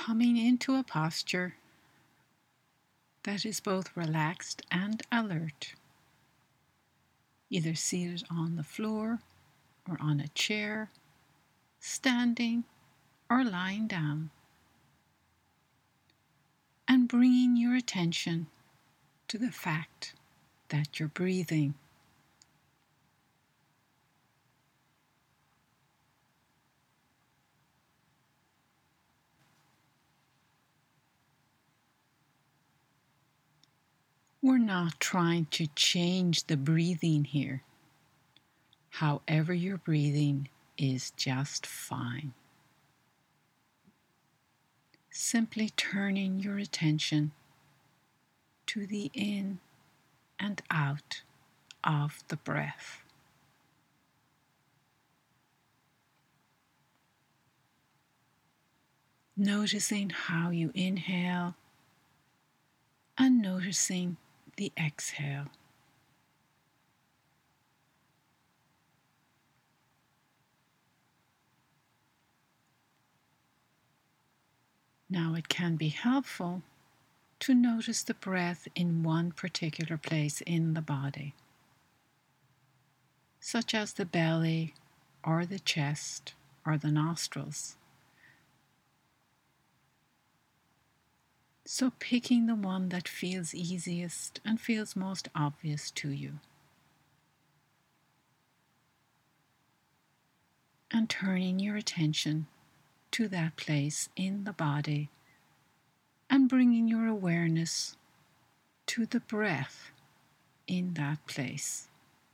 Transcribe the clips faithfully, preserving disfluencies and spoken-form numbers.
coming into a posture that is both relaxed and alert, either seated on the floor or on a chair, standing or lying down, and bringing your attention to the fact that you're breathing. We're not trying to change the breathing here. However you're breathing is just fine. Simply turning your attention to the in and out of the breath. Noticing how you inhale and noticing the exhale. Now it can be helpful to notice the breath in one particular place in the body, such as the belly or the chest or the nostrils. So picking the one that feels easiest and feels most obvious to you. And turning your attention to that place in the body and bringing your awareness to the breath in that place.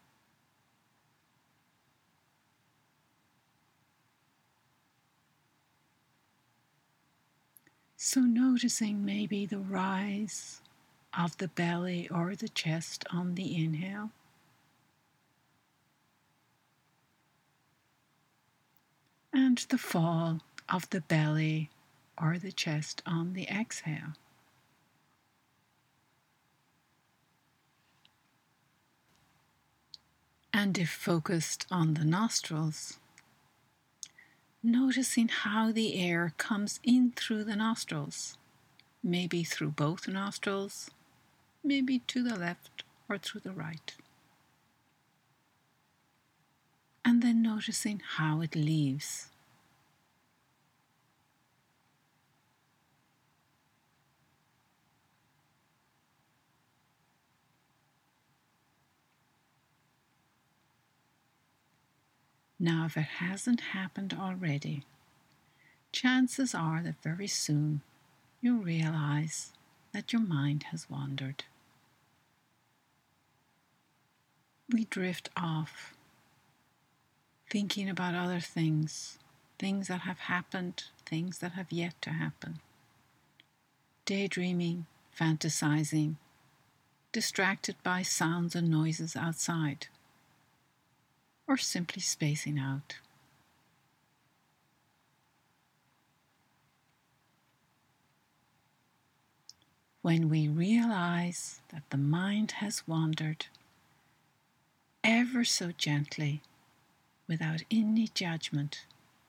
So noticing maybe the rise of the belly or the chest on the inhale, and the fall of the belly or the chest on the exhale. And if focused on the nostrils, noticing how the air comes in through the nostrils, maybe through both nostrils, maybe to the left or through the right. And then noticing how it leaves. Now, if it hasn't happened already, chances are that very soon you'll realize that your mind has wandered. We drift off, thinking about other things, things that have happened, things that have yet to happen. Daydreaming, fantasizing, distracted by sounds and noises outside, or simply spacing out. When we realize that the mind has wandered, ever so gently, without any judgment,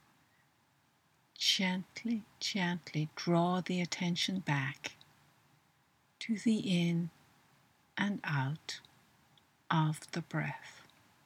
gently, gently draw the attention back to the in and out of the breath.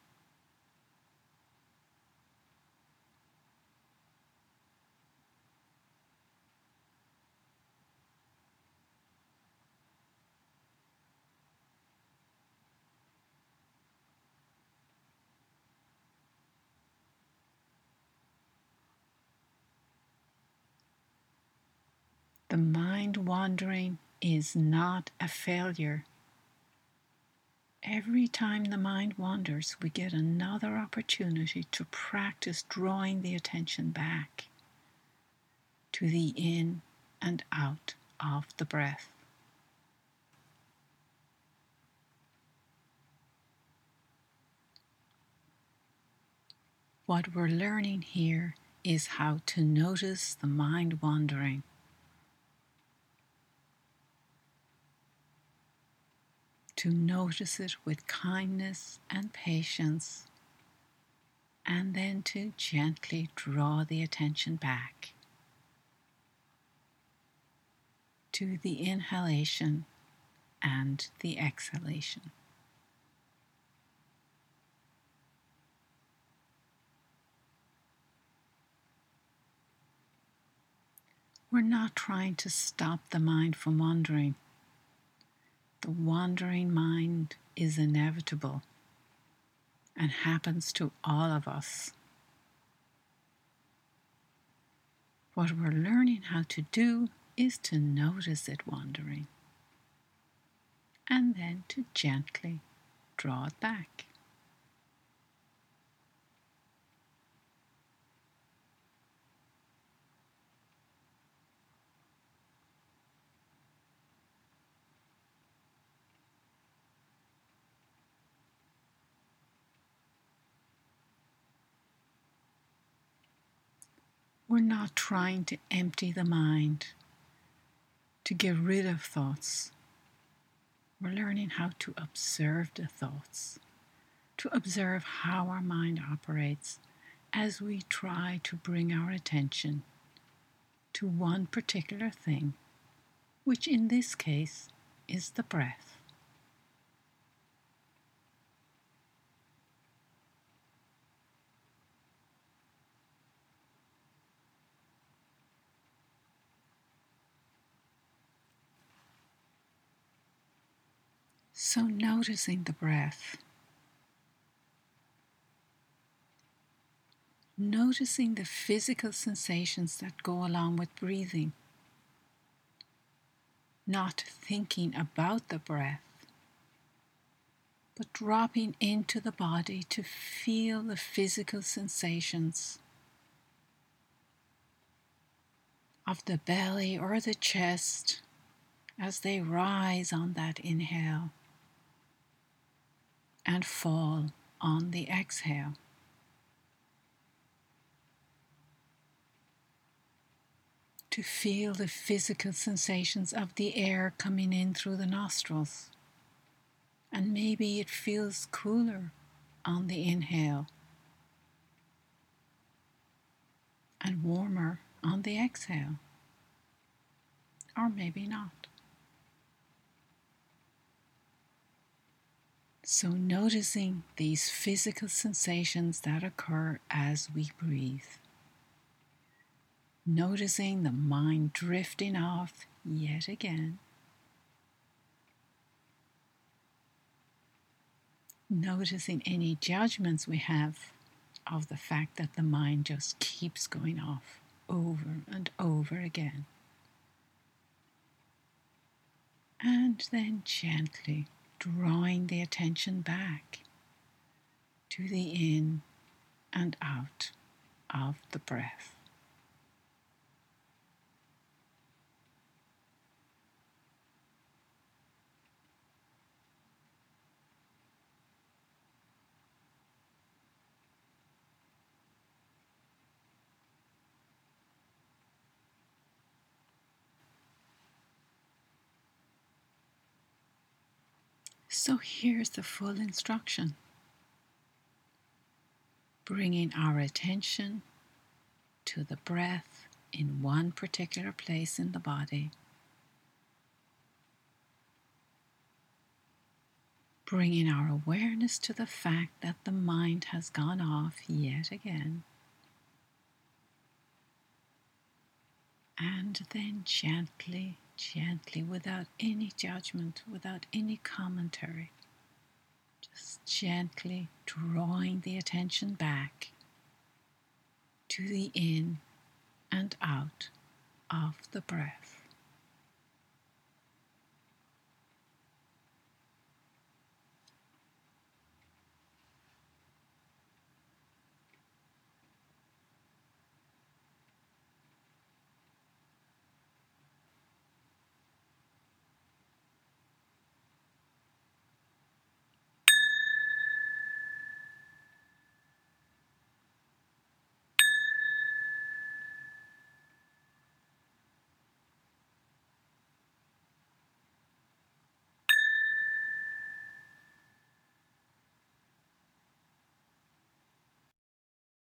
The mind wandering is not a failure. Every time the mind wanders, we get another opportunity to practice drawing the attention back to the in and out of the breath. What we're learning here is how to notice the mind wandering. To notice it with kindness and patience, and then to gently draw the attention back. to the inhalation and the exhalation. We're not trying to stop the mind from wandering. The wandering mind is inevitable and happens to all of us. What we're learning how to do is to notice it wandering and then to gently draw it back. We're not trying to empty the mind, to get rid of thoughts. We're learning how to observe the thoughts, to observe how our mind operates as we try to bring our attention to one particular thing, which in this case is the breath. So noticing the breath, noticing the physical sensations that go along with breathing, not thinking about the breath, but dropping into the body to feel the physical sensations of the belly or the chest as they rise on that inhale and fall on the exhale. To feel the physical sensations of the air coming in through the nostrils. And maybe it feels cooler on the inhale and warmer on the exhale. Or maybe not. So noticing these physical sensations that occur as we breathe. Noticing the mind drifting off yet again. Noticing any judgments we have of the fact that the mind just keeps going off over and over again. And then gently drawing the attention back to the in and out of the breath. So here's the full instruction. Bringing our attention to the breath in one particular place in the body. Bringing our awareness to the fact that the mind has gone off yet again. And then gently, gently, without any judgment, without any commentary, just gently drawing the attention back to the in and out of the breath.